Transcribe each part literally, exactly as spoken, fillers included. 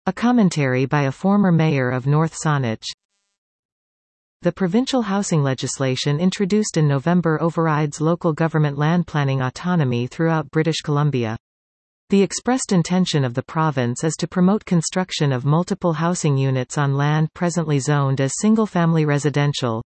A commentary by a former mayor of North Saanich. The provincial housing legislation introduced in November overrides local government land planning autonomy throughout British Columbia. The expressed intention of the province is to promote construction of multiple housing units on land presently zoned as single-family residential.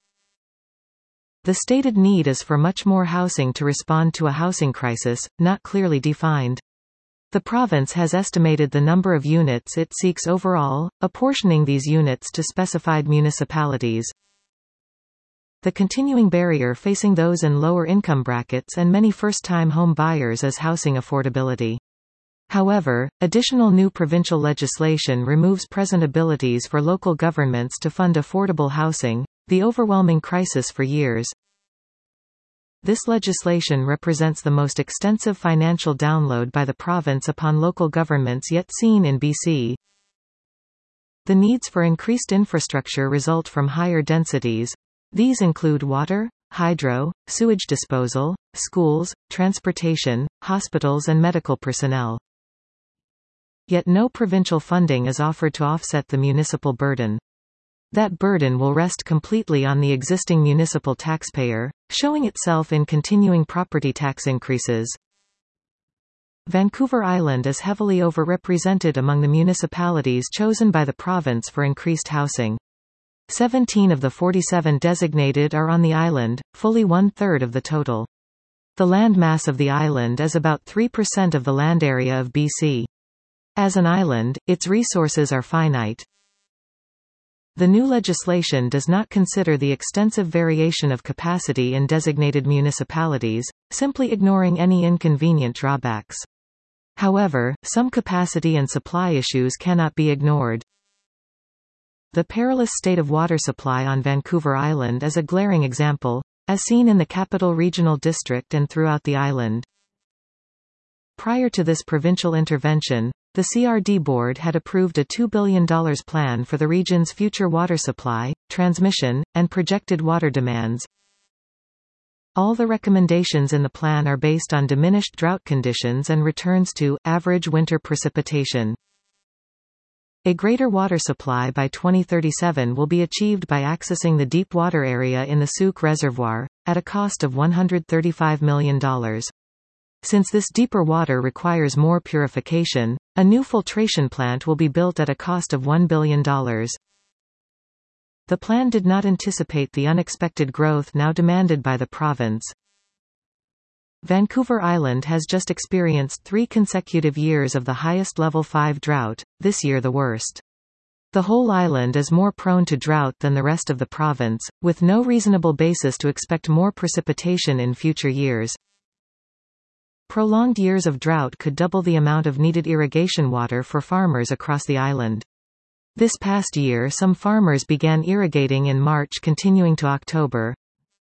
The stated need is for much more housing to respond to a housing crisis, not clearly defined. The province has estimated the number of units it seeks overall, apportioning these units to specified municipalities. The continuing barrier facing those in lower income brackets and many first-time home buyers is housing affordability. However, additional new provincial legislation removes present abilities for local governments to fund affordable housing, the overwhelming crisis for years. This legislation represents the most extensive financial download by the province upon local governments yet seen in B C. The needs for increased infrastructure result from higher densities. These include water, hydro, sewage disposal, schools, transportation, hospitals and medical personnel. Yet no provincial funding is offered to offset the municipal burden. That burden will rest completely on the existing municipal taxpayer, showing itself in continuing property tax increases. Vancouver Island is heavily overrepresented among the municipalities chosen by the province for increased housing. Seventeen of the forty-seven designated are on the island, fully one-third of the total. The land mass of the island is about three percent of the land area of B C. As an island, its resources are finite. The new legislation does not consider the extensive variation of capacity in designated municipalities, simply ignoring any inconvenient drawbacks. However, some capacity and supply issues cannot be ignored. The perilous state of water supply on Vancouver Island is a glaring example, as seen in the Capital Regional District and throughout the island. Prior to this provincial intervention, the C R D board had approved a two billion dollars plan for the region's future water supply, transmission, and projected water demands. All the recommendations in the plan are based on diminished drought conditions and returns to average winter precipitation. A greater water supply by twenty thirty-seven will be achieved by accessing the deep water area in the Sooke Reservoir, at a cost of one hundred thirty-five million dollars. Since this deeper water requires more purification, a new filtration plant will be built at a cost of one billion dollars. The plan did not anticipate the unexpected growth now demanded by the province. Vancouver Island has just experienced three consecutive years of the highest level five drought, this year the worst. The whole island is more prone to drought than the rest of the province, with no reasonable basis to expect more precipitation in future years. Prolonged years of drought could double the amount of needed irrigation water for farmers across the island. This past year some farmers began irrigating in March continuing to October.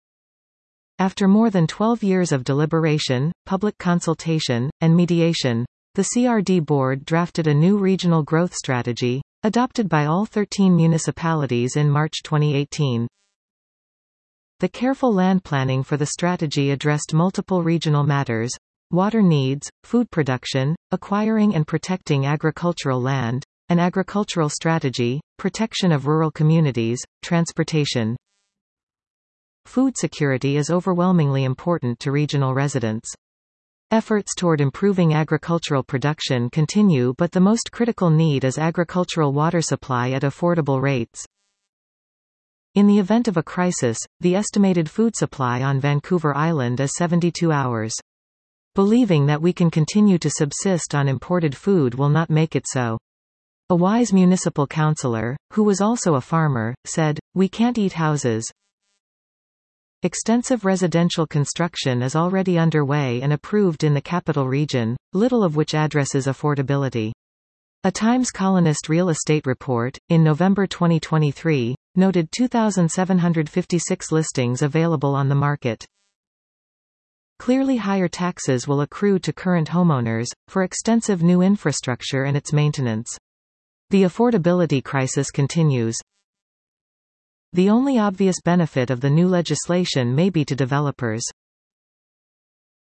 After more than twelve years of deliberation, public consultation, and mediation, the C R D board drafted a new regional growth strategy, adopted by all thirteen municipalities in March twenty eighteen. The careful land planning for the strategy addressed multiple regional matters: water needs, food production, acquiring and protecting agricultural land, an agricultural strategy, protection of rural communities, transportation. Food security is overwhelmingly important to regional residents. Efforts toward improving agricultural production continue, but the most critical need is agricultural water supply at affordable rates. In the event of a crisis, the estimated food supply on Vancouver Island is seventy-two hours. Believing that we can continue to subsist on imported food will not make it so. A wise municipal councillor, who was also a farmer, said, "We can't eat houses." Extensive residential construction is already underway and approved in the capital region, little of which addresses affordability. A Times Colonist real estate report, in November twenty twenty-three, noted two thousand seven hundred fifty-six listings available on the market. Clearly higher taxes will accrue to current homeowners, for extensive new infrastructure and its maintenance. The affordability crisis continues. The only obvious benefit of the new legislation may be to developers.